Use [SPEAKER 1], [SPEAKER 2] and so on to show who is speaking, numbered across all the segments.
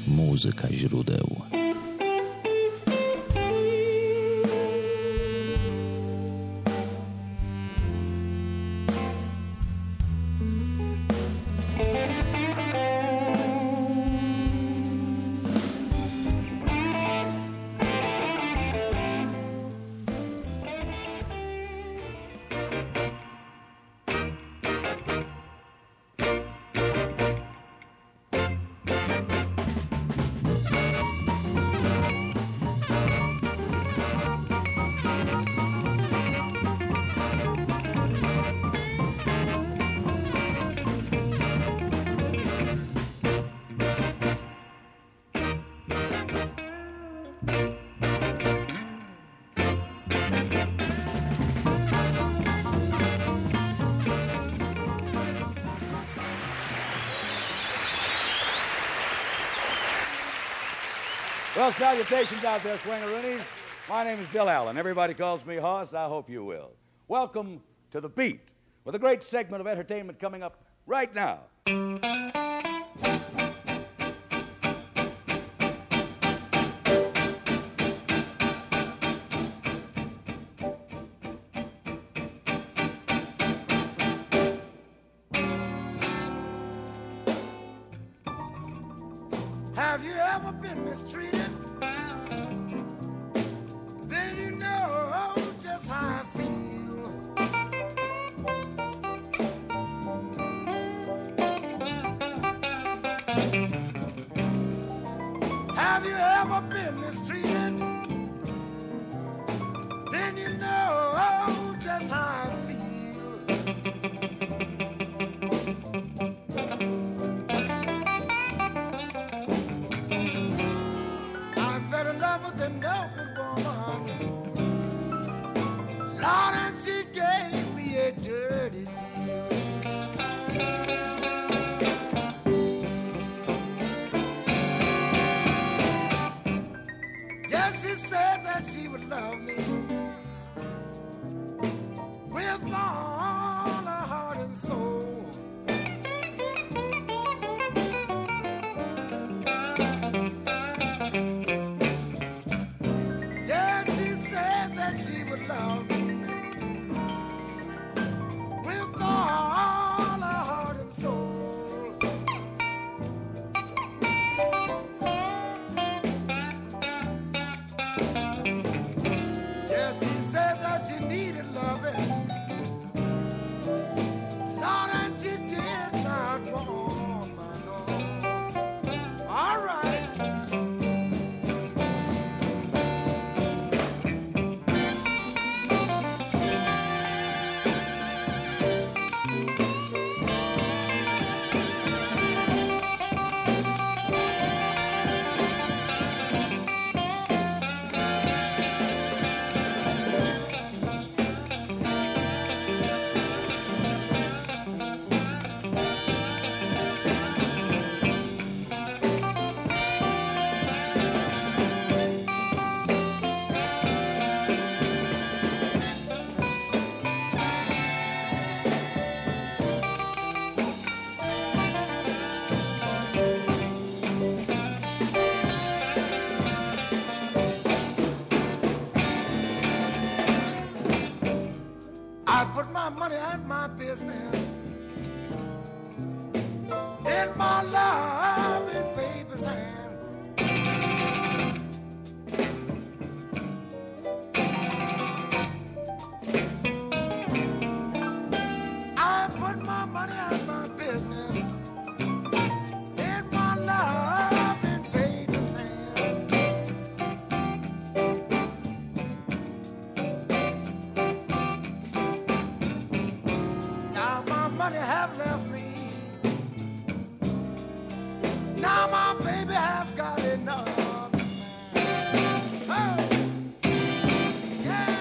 [SPEAKER 1] Muzyka źródeł.
[SPEAKER 2] Well, salutations out there, swingeroonies. My name is Bill Allen. Everybody calls me Hoss. I hope you will. Welcome to The Beat, with a great segment of entertainment coming up right now.
[SPEAKER 3] Have you ever been mistreated? Then you know just how I feel. Have you ever been mistreated? Then you know just how I feel. Than no good woman. Lord, and she gave me a dirty deal. Yes, she said that she would love me with all her heart and soul. Love me with all her heart and soul. Yes, she said that she needed loving. Lord, and she did not want my love. All right. I put my money and my business in my loving baby's hand. I put my money and my business in my loving baby's hand. Now my money have left me. Now my baby have got enough. Oh, yeah.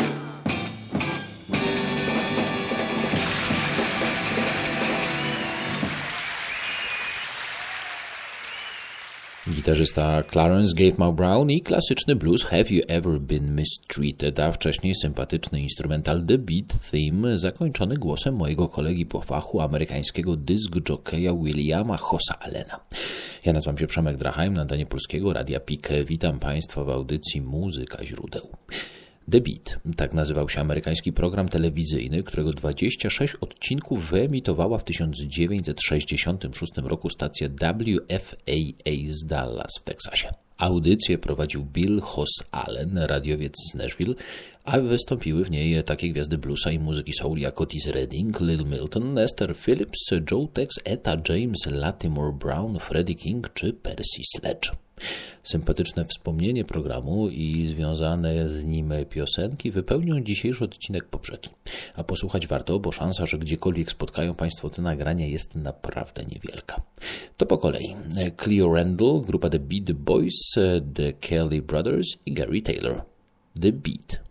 [SPEAKER 1] gitarzysta Clarence Gatemouth Brown i klasyczny blues Have You Ever Been Mistreated, a wcześniej sympatyczny instrumental The Beat Theme zakończony głosem mojego kolegi po fachu, amerykańskiego disc jockeya Williama Hossa Allena. Ja nazywam się Przemek Draheim, nadanie Polskiego Radia PIK. Witam Państwa w audycji Muzyka Źródeł. The Beat, tak nazywał się amerykański program telewizyjny, którego 26 odcinków wyemitowała w 1966 roku stacja WFAA z Dallas w Teksasie. Audycję prowadził Bill Hoss Allen, radiowiec z Nashville, a wystąpiły w niej takie gwiazdy bluesa i muzyki soul jak Otis Redding, Lil Milton, Esther Phillips, Joe Tex, Etta James, Latimore Brown, Freddie King czy Percy Sledge. Sympatyczne wspomnienie programu i związane z nim piosenki wypełnią dzisiejszy odcinek Poprzeki. A posłuchać warto, bo szansa, że gdziekolwiek spotkają Państwo te nagrania jest naprawdę niewielka. To po kolei. Cleo Randall, grupa The Beat Boys, The Kelly Brothers i Gary Taylor. The Beat.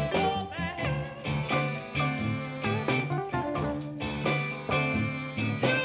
[SPEAKER 4] You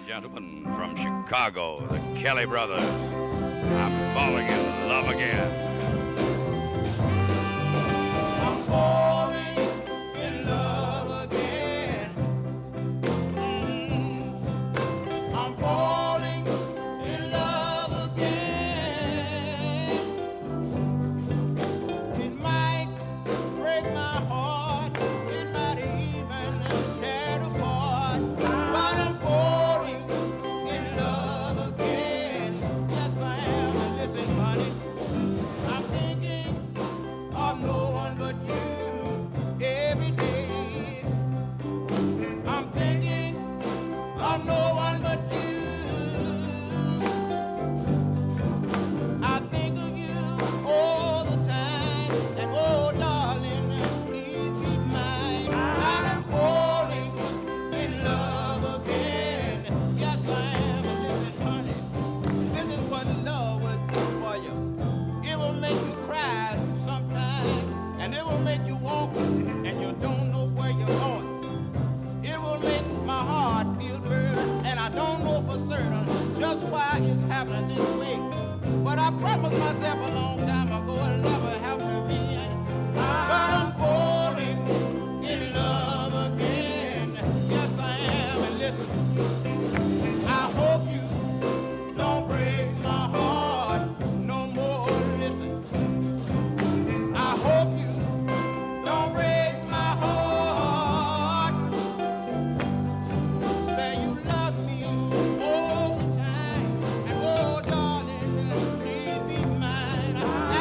[SPEAKER 4] gentlemen, from Chicago, the Kelly Brothers. I'm falling in love again.
[SPEAKER 3] I'm falling in love again. I'm falling in love again. It might break my heart, it might even tear it apart, but I'm falling in love again. Yes, I am. And listen, honey, I'm thinking of no one but you every day. I'm thinking of no one but you. I think of you all the time, and oh, darling, please be mine. I'm falling in love again. Yes, I am. And listen, honey, this is what love would do for you. It will make you cry sometimes, and it will make you walk, and you don't know where you're going. It will make my heart feel burdened, and I don't know for certain just why it's happening this way. But I promised myself a long time ago it'll never happen to me. But I'm falling in love again. Yes, I am. And listen, I hope you don't break my heart no more. Listen, I hope you don't break my heart. Say you love me all the time, and oh, darling, please be mine.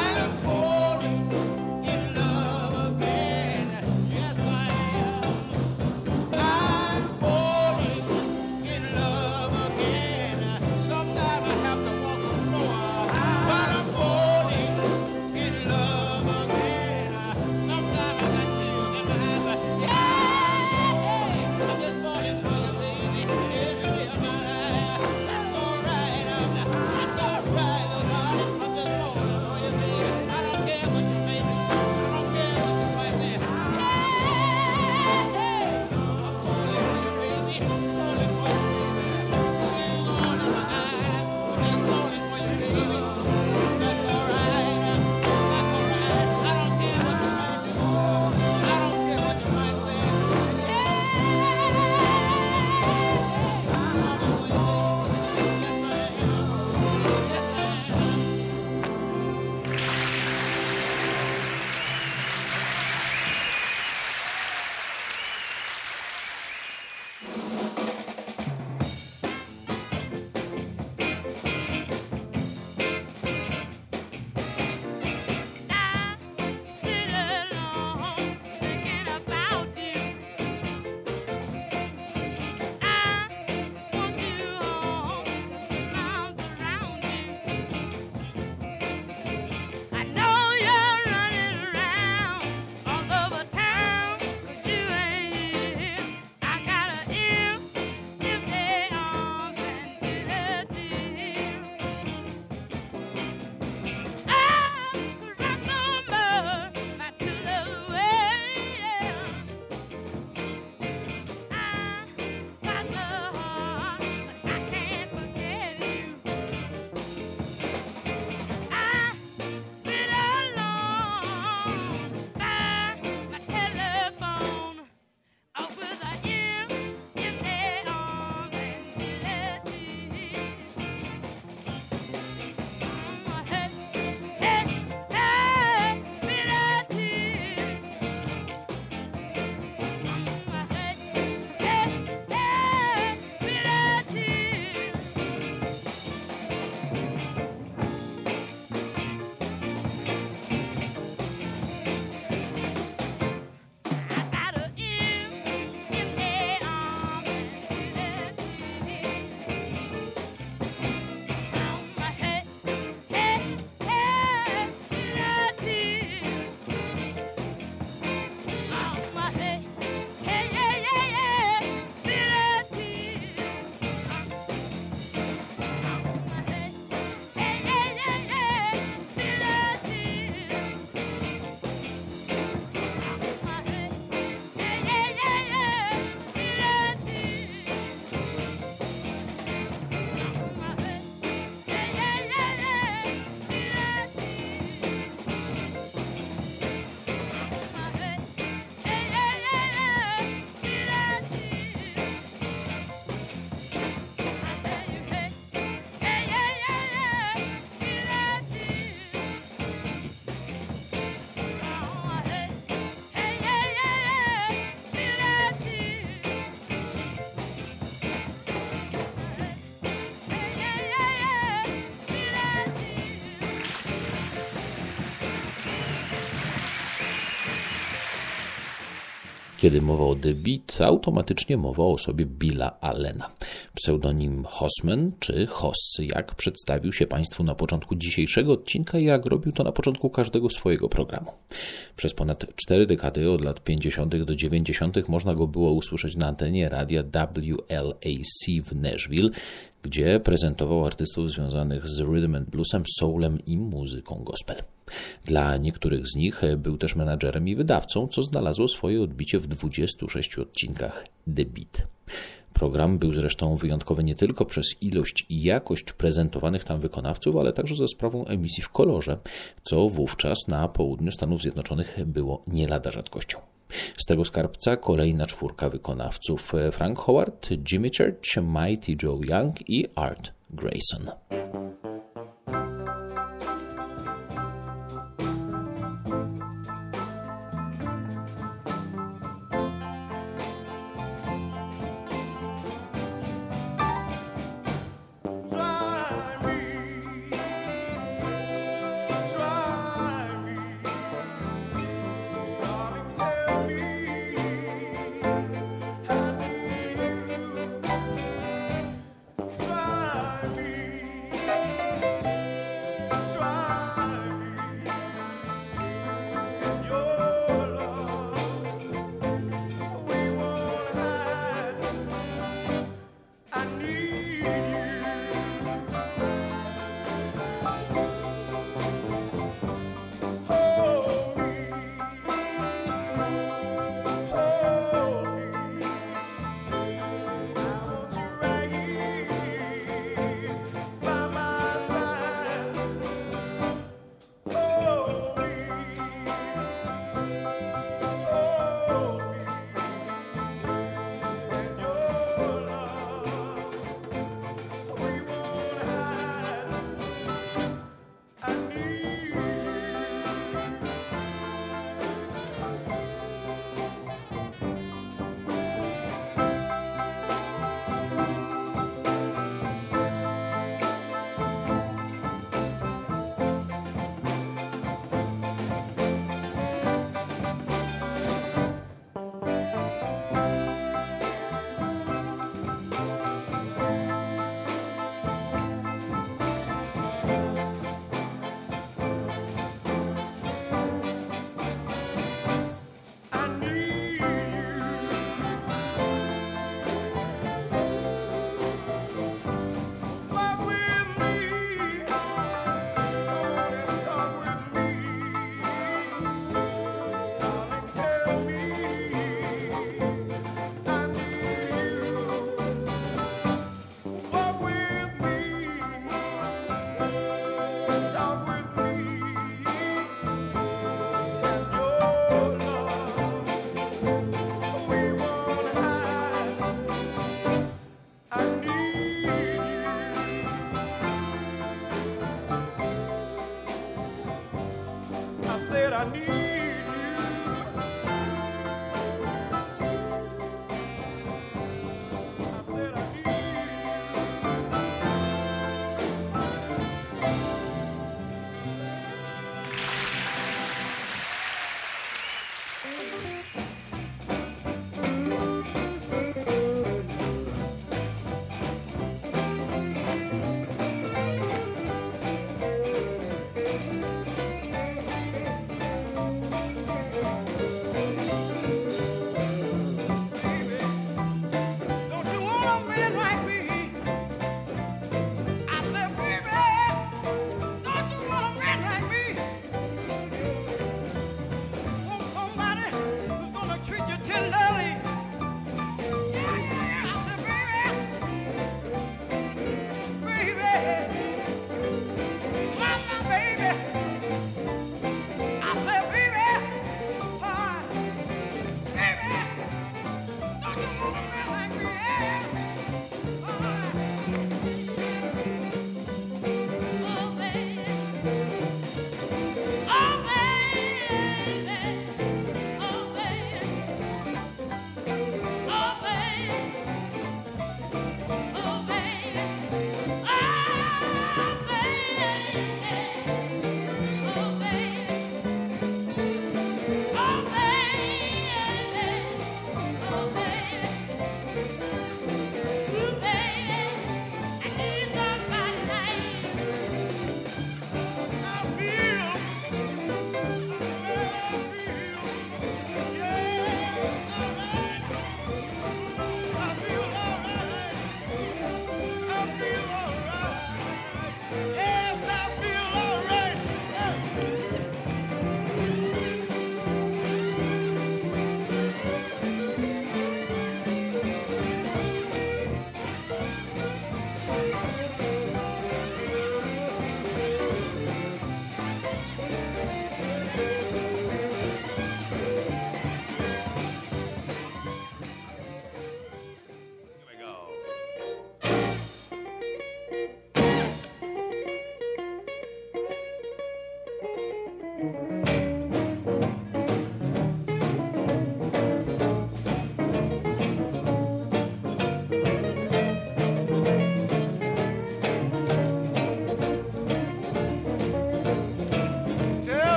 [SPEAKER 1] Kiedy mowa o The Beat, automatycznie mowa o osobie Billa Allena. Pseudonim Hossman czy Hoss, jak przedstawił się Państwu na początku dzisiejszego odcinka i jak robił to na początku każdego swojego programu. Przez ponad 4 dekady, od lat 50. do 90. można go było usłyszeć na antenie radia WLAC w Nashville, gdzie prezentował artystów związanych z rhythm and bluesem, soulem i muzyką gospel. Dla niektórych z nich był też menadżerem i wydawcą, co znalazło swoje odbicie w 26 odcinkach The Beat. Program był zresztą wyjątkowy nie tylko przez ilość i jakość prezentowanych tam wykonawców, ale także za sprawą emisji w kolorze, co wówczas na południu Stanów Zjednoczonych było nie lada rzadkością. Z tego skarbca kolejna 4 wykonawców: Frank Howard, Jimmy Church, Mighty Joe Young i Art Grayson.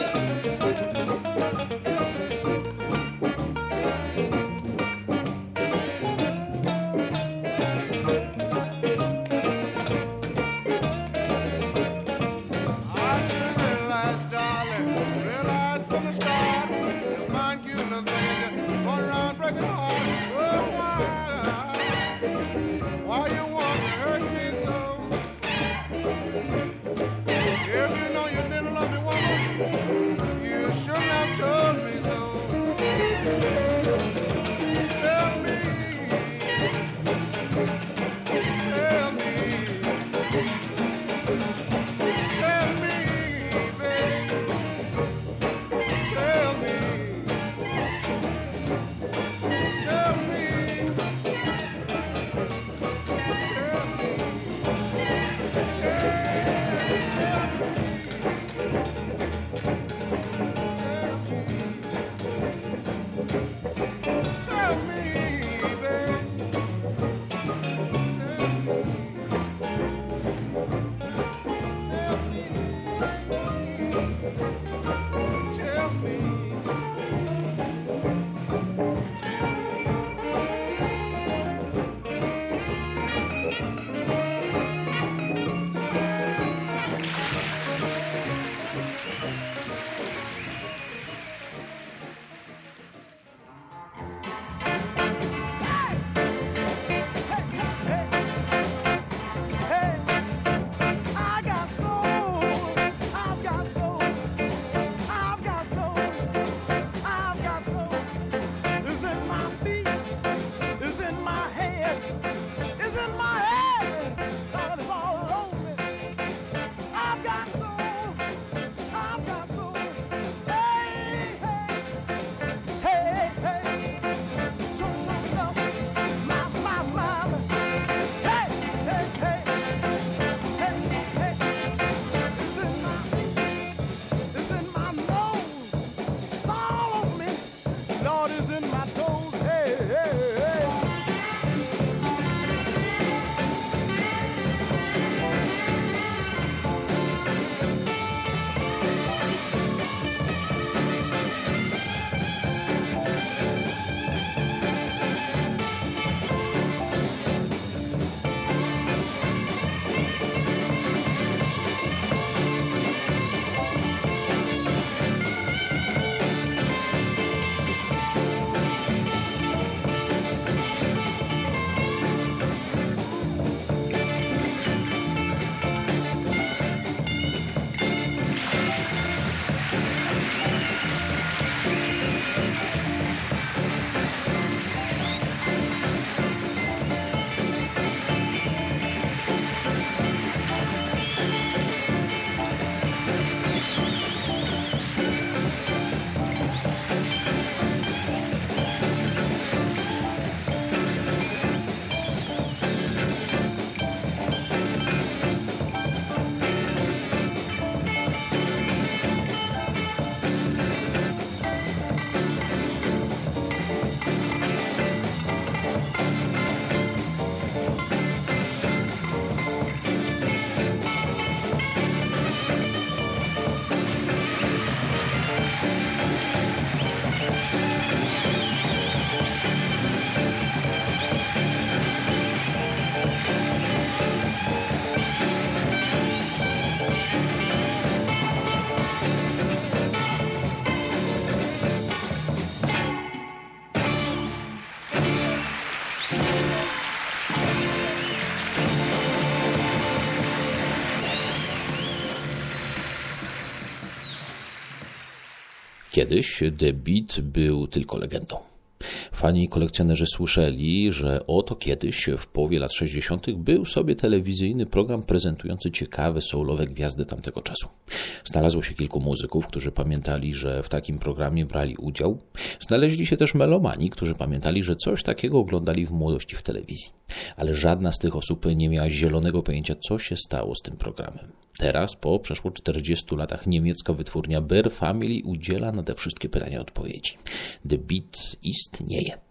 [SPEAKER 1] Kiedyś The Beat był tylko legendą. Fani i kolekcjonerzy słyszeli, że oto kiedyś, w połowie lat 60., był sobie telewizyjny program prezentujący ciekawe soulowe gwiazdy tamtego czasu. Znalazło się kilku muzyków, którzy pamiętali, że w takim programie brali udział. Znaleźli się też melomani, którzy pamiętali, że coś takiego oglądali w młodości w telewizji. Ale żadna z tych osób nie miała zielonego pojęcia, co się stało z tym programem. Teraz, po przeszło 40 latach, niemiecka wytwórnia Bear Family udziela na te wszystkie pytania odpowiedzi. The Beat istnieje.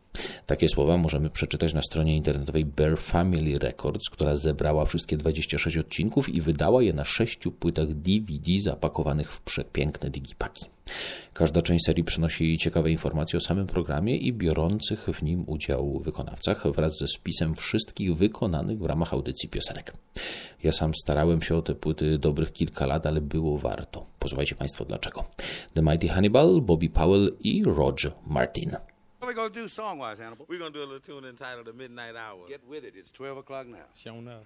[SPEAKER 1] Takie słowa możemy przeczytać na stronie internetowej Bear Family Records, która zebrała wszystkie 26 odcinków i wydała je na 6 płytach DVD zapakowanych w przepiękne digipaki. Każda część serii przynosi ciekawe informacje o samym programie i biorących w nim udział wykonawcach wraz ze spisem wszystkich wykonanych w ramach audycji piosenek. Ja sam starałem się o te płyty dobrych kilka lat, ale było warto. Posłuchajcie Państwo dlaczego. The Mighty Hannibal, Bobby Powell i Roger Martin.
[SPEAKER 2] What are we going to do song-wise, Hannibal?
[SPEAKER 5] We're going to do a little tune entitled The Midnight Hours.
[SPEAKER 2] Get with it. It's 12 o'clock now.
[SPEAKER 5] Shown up.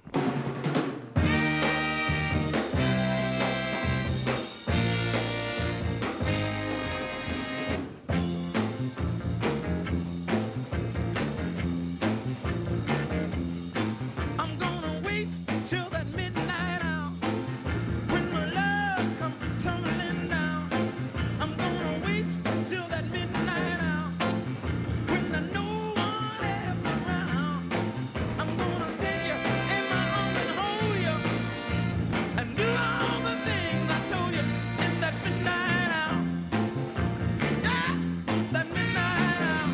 [SPEAKER 5] I'm gonna wait till that midnight hour when my love comes tumbling down. I'm gonna wait till that midnight hour when there's no one else around. I'm gonna take you in my arms and hold you and do all the things I told you in that midnight hour. Yeah, that midnight hour.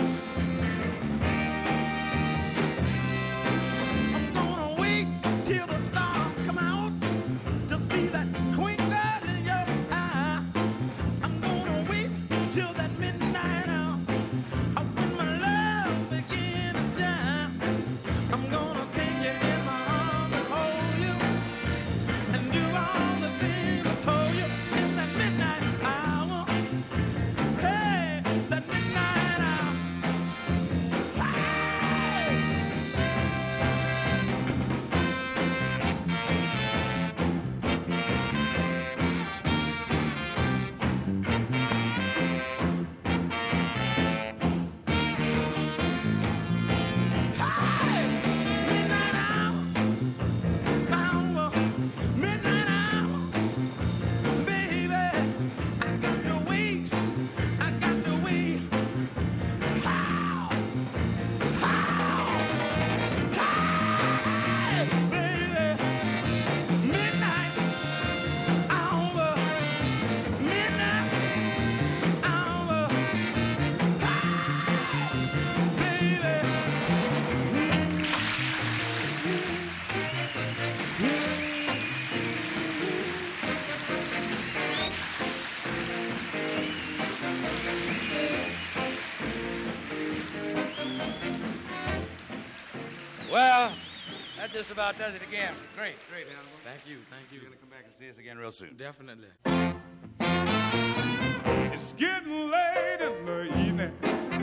[SPEAKER 5] I'm gonna wait till the stars come out to see that twinkle in your eye. I'm gonna wait till that midnight hour when my love begins to shine. I'm gonna take you in my arms and hold you and do all the things I told you in that midnight hour. Hey, that midnight hour. Hey! Hey! Midnight hour. Midnight hour. Baby, I got to wait. I got to wait. How? Hey, baby. Midnight hour. Midnight hour. Baby.
[SPEAKER 2] Well, that just about does it again. Great, Hannibal.
[SPEAKER 5] Thank you, thank you.
[SPEAKER 2] You're going to come back and see us again real soon.
[SPEAKER 5] Definitely.
[SPEAKER 6] It's getting late in the evening,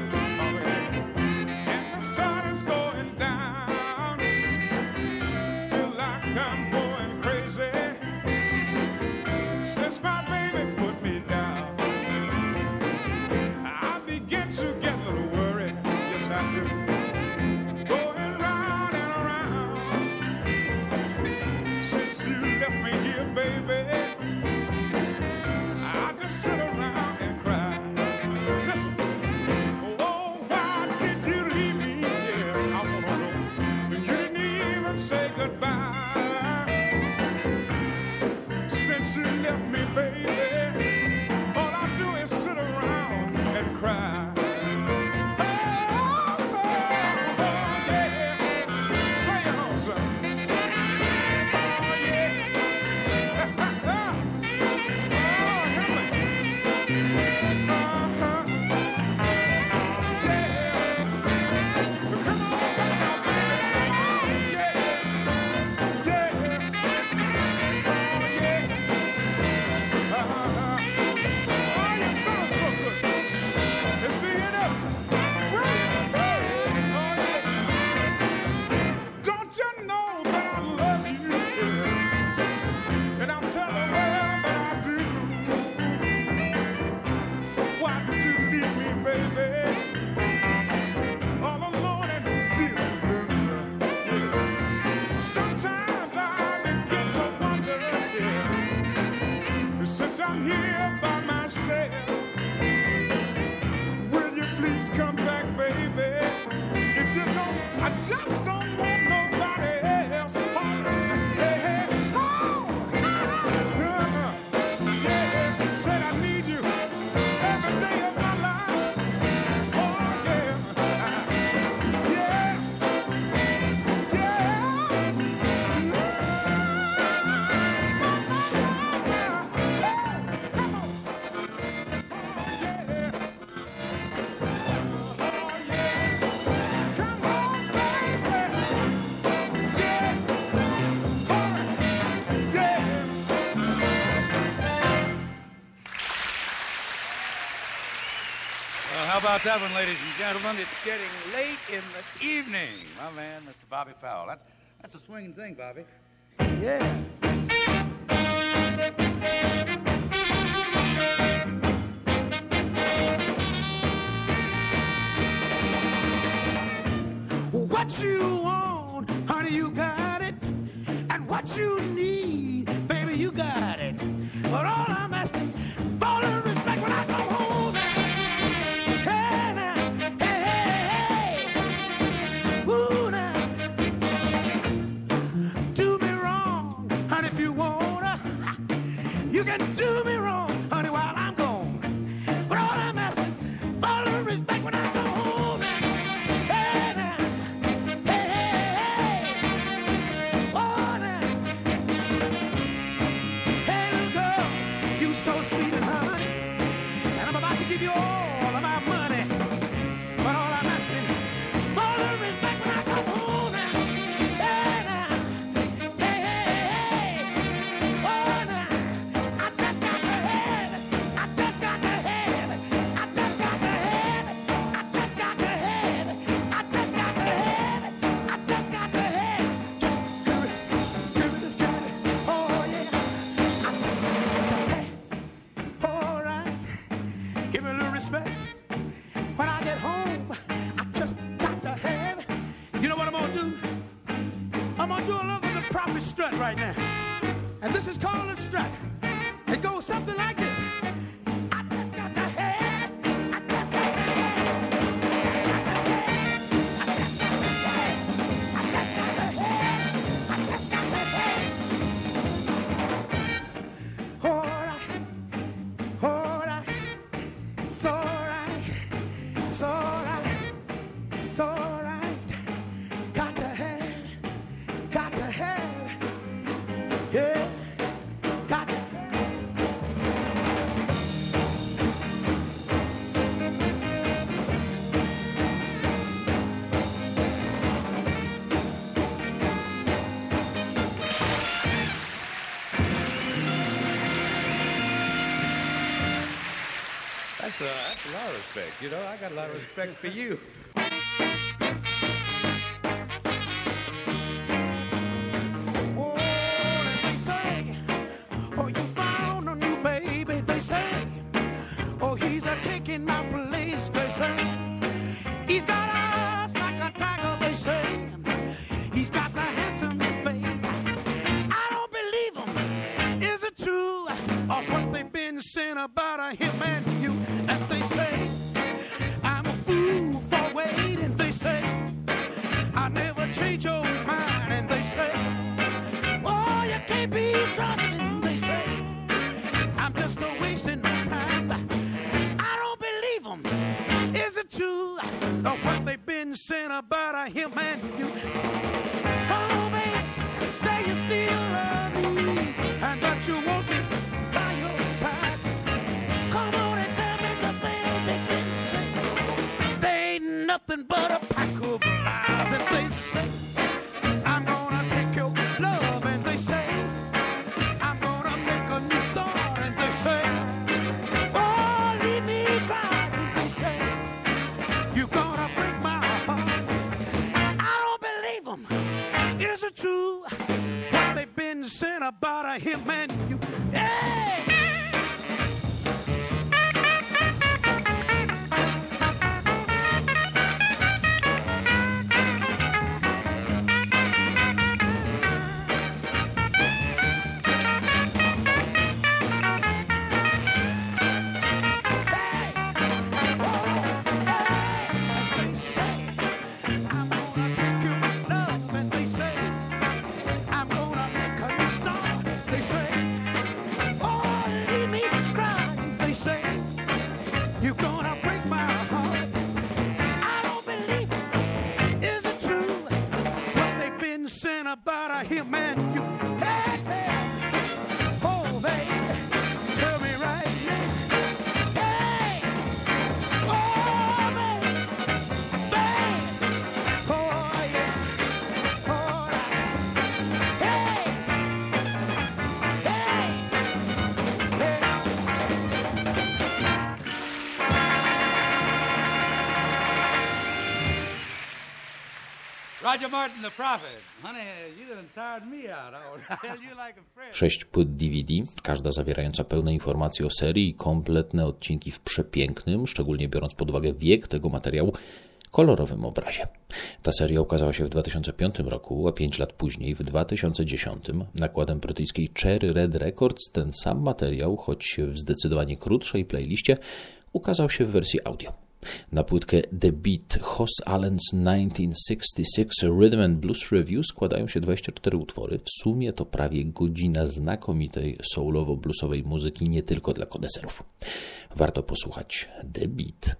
[SPEAKER 6] and the sun is going down. Feel like I'm going crazy since my baby put me down. I begin to get a little worried, yes I do. Going round and around since you left me here, baby.
[SPEAKER 4] how about that one, ladies and gentlemen? It's getting late in the evening. My man, Mr. Bobby Powell. That's a swinging thing, Bobby.
[SPEAKER 5] Yeah. What you want, honey, you got it. And what you need, baby, you got it. But all I'm asking for is respect when I come home. Hey, now, hey, hey, hey. Ooh, now. Do me wrong, honey, if you wanna. You can do me wrong, honey, while I'm gone. But all I'm asking for is respect when I come home. Hey, now. Hey, hey, hey. Oh, now. Hey, little girl, you so sweet and honey. And I'm about to give you all of my money. But all I'm asking for is respect when I come home. Hey, now. Hey, hey, hey. Oh, now. I just got to have it. I just got to have it. I just got to have it. I just got to have it. I just got to have it. I just got to have it. Just give it, give it. Oh, yeah. I just got to have it. All right. Give me a little respect. When I get home, I just got to have it. You know what I'm going to do? I'm going to do a little of the prophet strut right now. And this is called a strut. It goes something like this. I just got to have it. I just got to have it. I just got to have it. I just got to have it. All right. All right. It's all right. It's all right. It's all right. Got to have it. Got to have it. Yeah. Got to.
[SPEAKER 4] That's a lot of respect. You know, I got a lot of respect for you.
[SPEAKER 5] Oh, they say, oh, you found a new baby, they say. Oh, he's a taking my place, they say. He's got eyes like a tiger, they say. He's got the handsomest face. I don't believe him. Is it true? Or what they've been saying about him and you? And they say, I'm a fool for waiting, they say. I never change your mind, and they say, oh, you can't be trusting, they say. I'm just a wasting my time. I don't believe them. Is it true? Or what they've been saying about him and you? Oh, baby, say you still love me, and that you want me by your side. Come on and tell me the things they've been saying. They ain't nothing but a pack of lies, and they say, I'm gonna take your love, and they say, I'm gonna make a new start, and they say, oh, leave me crying, and they say, you're gonna break my heart. I don't believe them. Is it true? What they've been saying about him and you? Hey! About him and you. Hey, hey. Oh, baby, tell me right now. Hey, oh, baby, baby, oh, yeah, all right. Hey, hey, hey.
[SPEAKER 4] Roger Martin, the prophet. Honey, you done tired me out. I would tell you like a friend.
[SPEAKER 1] 6 płyt DVD, każda zawierająca pełne informacje o serii i kompletne odcinki w przepięknym, szczególnie biorąc pod uwagę wiek tego materiału, kolorowym obrazie. Ta seria ukazała się w 2005 roku, a 5 lat później, w 2010, nakładem brytyjskiej Cherry Red Records, ten sam materiał, choć w zdecydowanie krótszej playliście, ukazał się w wersji audio. Na płytkę The Beat Hoss Allen's 1966 Rhythm and Blues Review składają się 24 utwory. W sumie to prawie godzina znakomitej soulowo-bluesowej muzyki nie tylko dla koneserów. Warto posłuchać The Beat.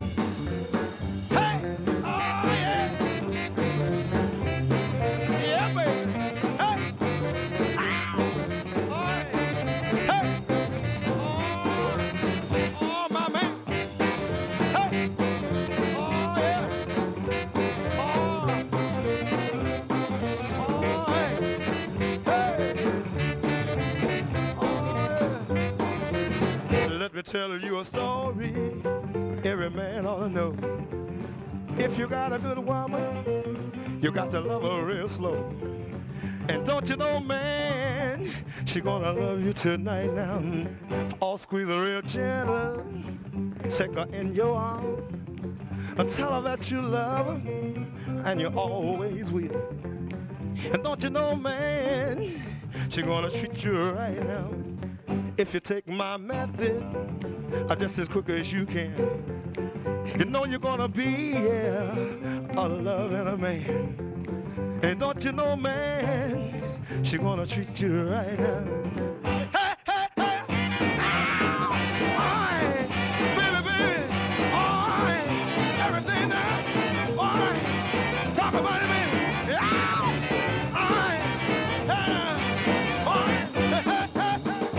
[SPEAKER 5] Tell you a story every man ought to know. If you got a good woman, you got to love her real slow. And don't you know, man, she gonna love you tonight now. I'll squeeze her real gentle, take her in your arms, and tell her that you love her, and you always will. And don't you know, man, she gonna treat you right now. If you take my method, just as quick as you can, you know you're gonna be, a love and a man. And don't you know, man, she gonna treat you right now. Hey, hey, hey! Ow! Alright, baby, baby, alright, everything now, alright, talk about it, baby. Ow! Alright, hey, alright, hey, hey, hey.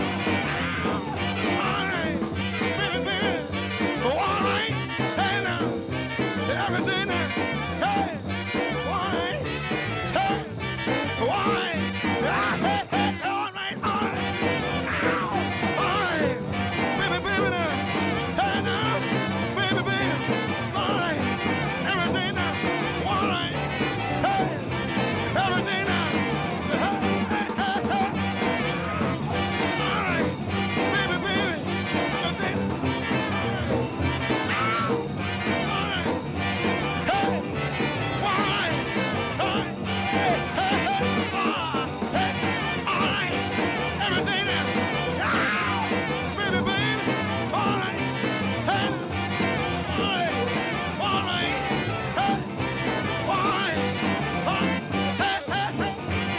[SPEAKER 5] Alright, baby, baby, alright, hey now, everything now, hey, alright, hey, alright, ah, hey, hey, alright, alright, ow, alright, baby, baby now, hey now, baby, baby, it's alright, everything now, alright, hey, everything now, hey, hey, hey, hey, alright, baby, baby, everything, ow, alright, hey, alright, alright, hey, hey, hey, hey, alright, everything now, ow, baby, baby, alright, hey, alright, alright, hey, alright, hey, hey, hey,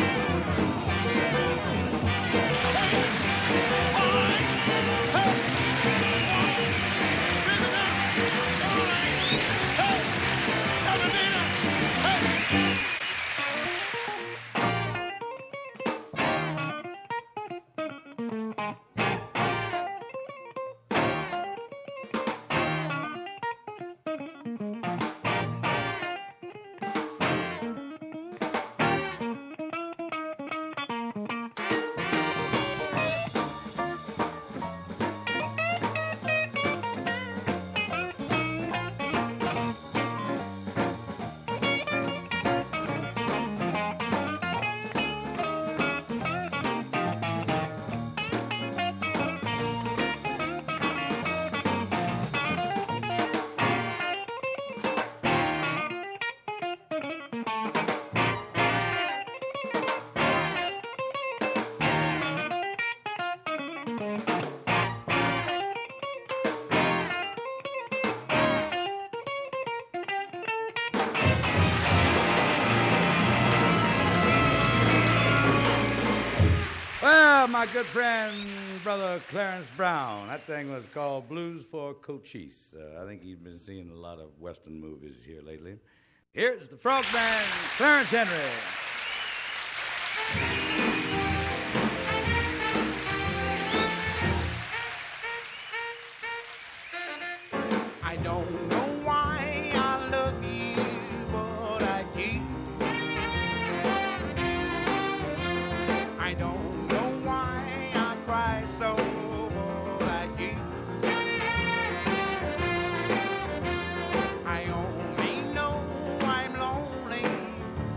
[SPEAKER 4] Well, my good friend, Brother Clarence Brown, that thing was called Blues for Cochise. I think he's been seeing a lot of Western movies here lately. Here's the frogman, Clarence Henry.
[SPEAKER 3] I don't know why I love you, but I do. I don't know why I cry so, but I do. I only know I'm lonely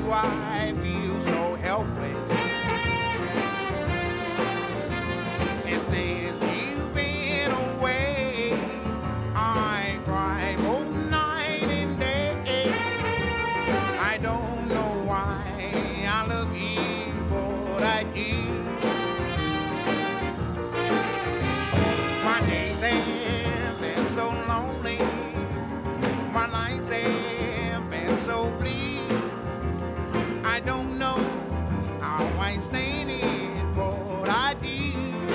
[SPEAKER 3] I feel so helpless. And since you've been away, I cry both night and day. I don't know why I love you, but I do. My days have been so lonely, my nights have been so bleak. I don't know how I stand it, but I do.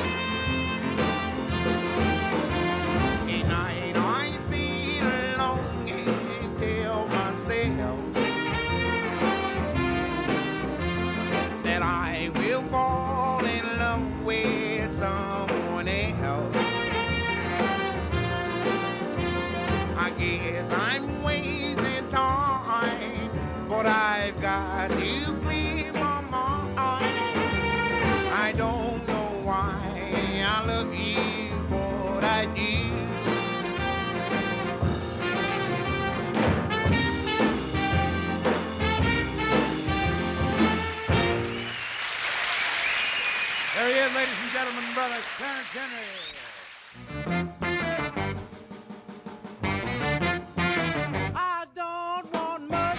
[SPEAKER 3] At night I sit alone and tell myself that I will fall in love with someone else. I guess I'm wasting time, but I've got to clear my mind. I don't know why I love you, but I do.
[SPEAKER 4] There he is, ladies and gentlemen, brother Clarence Henry.
[SPEAKER 5] I don't want much.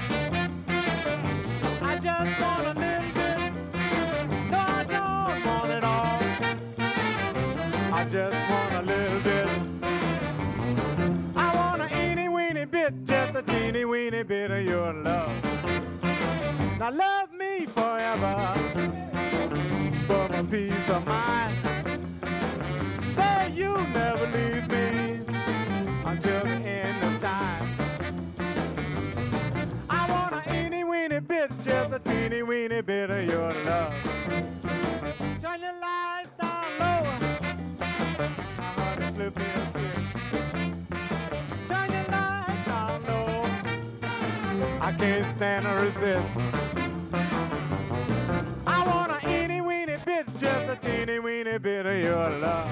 [SPEAKER 5] I just want a little bit. No, I don't want it all. I just want a little bit. I want a eeny weeny bit, just a teeny weeny bit of your love. Now love me forever, for my peace of mind. Say you'll never leave me until the end of time. I want a eeny weeny bit, just a teeny weeny bit of your love. Turn your lights down low, my heart is slipping a bit. Turn your lights down low, I can't stand or resist. I want a eeny weeny bit, just a teeny weeny bit of your love.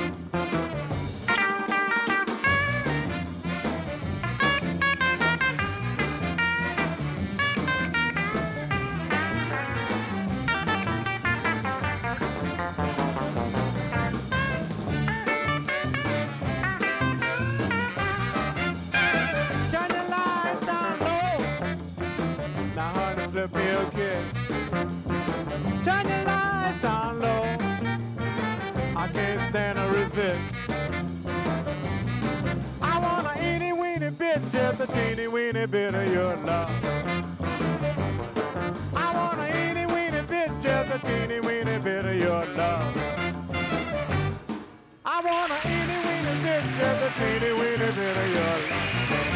[SPEAKER 5] Turn your lights down low, now honey, slip me a kiss. Turn your lights down low, I can't stand or resist. I want a eeny weeny bit, just a teeny weeny bit of your love. I want a eeny weeny bit, just a teeny weeny bit of your love. I want a eeny weeny bit, just a teeny weeny bit of your love.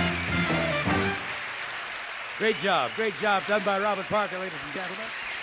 [SPEAKER 4] Great job done by Robert Parker, ladies and gentlemen.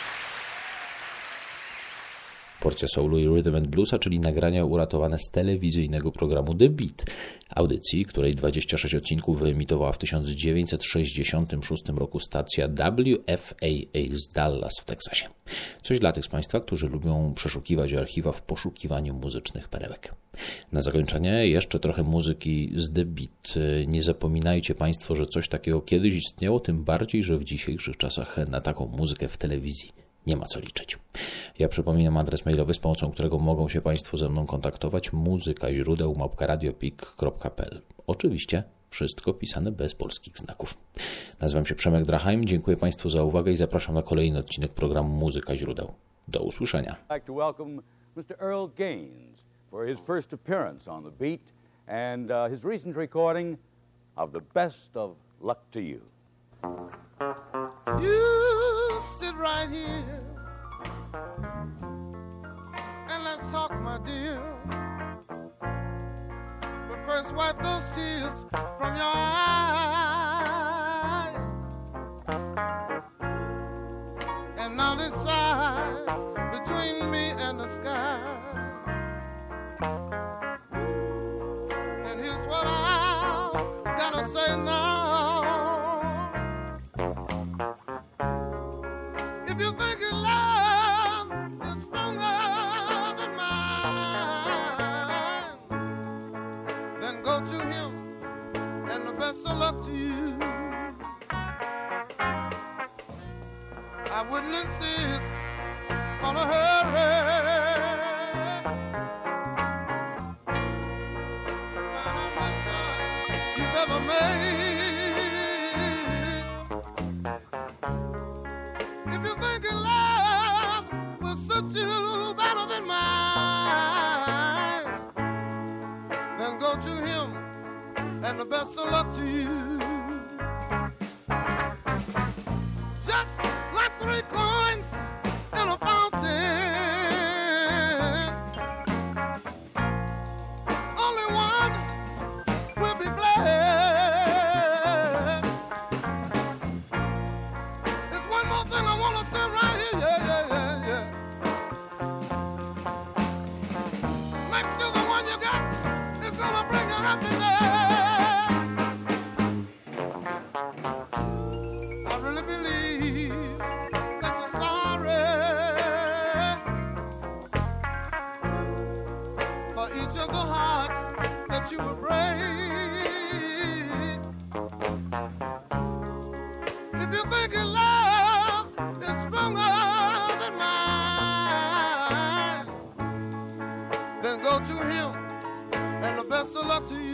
[SPEAKER 1] Porcja soulu i rhythm and bluesa, czyli nagrania uratowane z telewizyjnego programu The Beat, audycji, której 26 odcinków wyemitowała w 1966 roku stacja WFAA z Dallas w Teksasie. Coś dla tych z Państwa, którzy lubią przeszukiwać archiwa w poszukiwaniu muzycznych perełek. Na zakończenie jeszcze trochę muzyki z The Beat. Nie zapominajcie Państwo, że coś takiego kiedyś istniało, tym bardziej, że w dzisiejszych czasach na taką muzykę w telewizji nie ma co liczyć. Ja przypominam adres mailowy, z pomocą którego mogą się Państwo ze mną kontaktować: muzyka@radiopik.pl. Oczywiście wszystko pisane bez polskich znaków. Nazywam się Przemek Drachheim, dziękuję Państwu za uwagę i zapraszam na kolejny odcinek programu Muzyka Źródeł. Do usłyszenia.
[SPEAKER 2] I'd like to welcome Mr. Earl Gaines for his first appearance on The Beat and his recent recording of The Best of Luck to You.
[SPEAKER 3] You sit right here and let's talk, my dear. But first wipe those tears from your eyes and now decide between me and the sky. And here's what I've gotta say now. If you think your love is stronger than mine, then go to him and the best of luck to you. I wouldn't insist on a hurry. You've ever made. If you think your love will suit you better than mine, then go to him, and the best of luck to you. Just like 3 coins in a fountain, only one will be blessed. There's one more thing I want to say right here, yeah. Make sure the one you got is gonna bring you happiness. I really believe that you're sorry for each of the hearts that you will break. If you think your love is stronger than mine, then go to him, and the best of luck to you.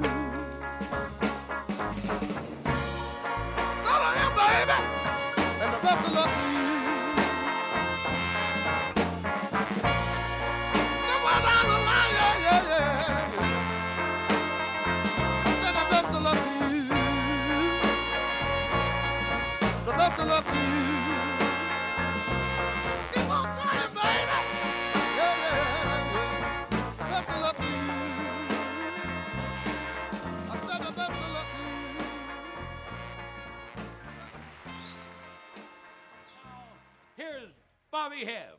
[SPEAKER 3] Go to him, baby, and the best of luck to you. Somewhere down the line, yeah. I said the best of luck to you. The best of luck to you. Keep on trying, baby. Yeah. The best of luck to you. I said the best of luck to you.
[SPEAKER 4] Here's Bobby Hebb.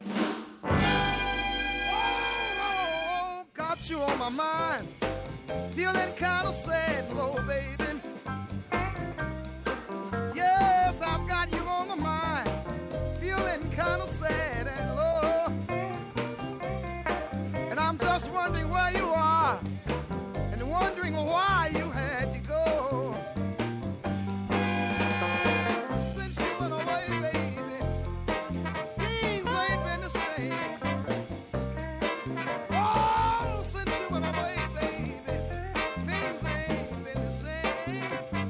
[SPEAKER 3] Oh, got you on my mind. Feeling kind of sad, low, baby. Yes, I've got you on my mind. Feeling kind of sad and low. And I'm just wondering where you are, and wondering why you had to go. Since you went away, baby, things ain't been the same. Oh, since you went away, baby, things ain't been the same.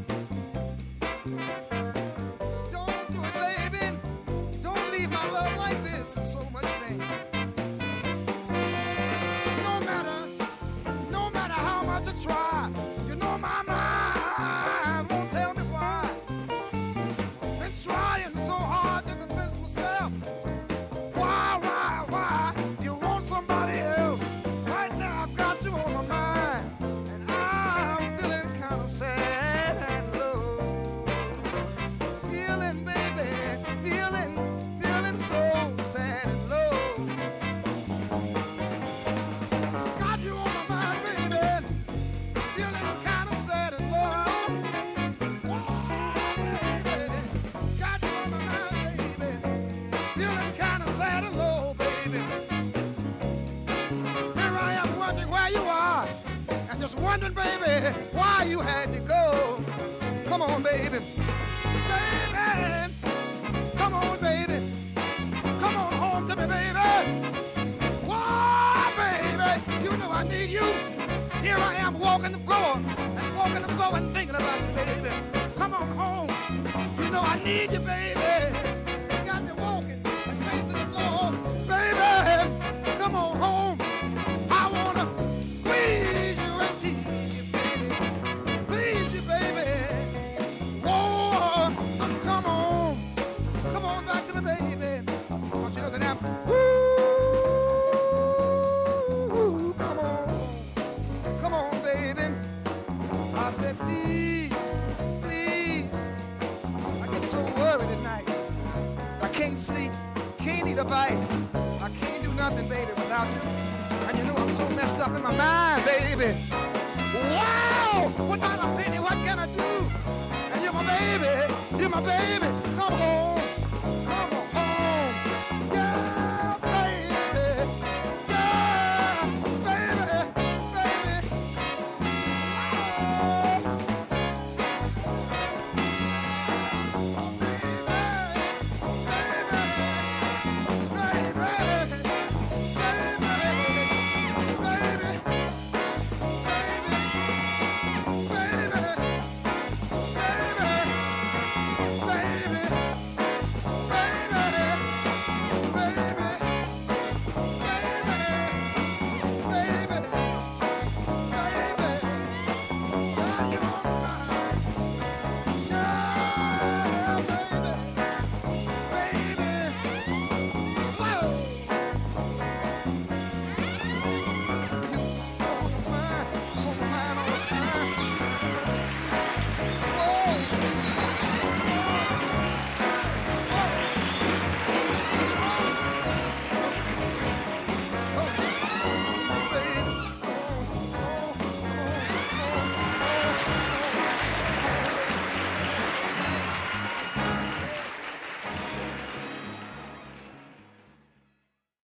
[SPEAKER 3] Don't do it, baby. Don't leave my love like this in so much pain. No matter how much I try, you know my mind won't tell me why. Been trying so hard to convince myself. Why? You want somebody else. Right now I've got you on my mind, and I'm feeling kind of sad and low. Feeling, baby, feeling so sad and low. Got you on my mind, baby, feeling kind of sad and low. Baby, got you on my mind, baby, feeling kind of sad and low, baby. Here I am wondering where you are, and just wondering, baby, why you had to go. Come on, baby. Baby, come on, baby. Come on home to me, baby. Why, baby, you know I need you. Here I am walking the floor and thinking about you, baby. Come on home. You know I need you, baby. You got me walking and facing the floor. Baby, come on home. I wanna squeeze you and tease you, baby. Please you, baby. Whoa, come on. Come on back to me, baby. Don't you know that I'm... Ooh, come on, baby. I said, please. I get so worried at night. I can't sleep, can't eat a bite. I can't do nothing, baby, without you. And you know I'm so messed up in my mind, baby. Wow! Without a penny, what can I do? And you're my baby. Come home.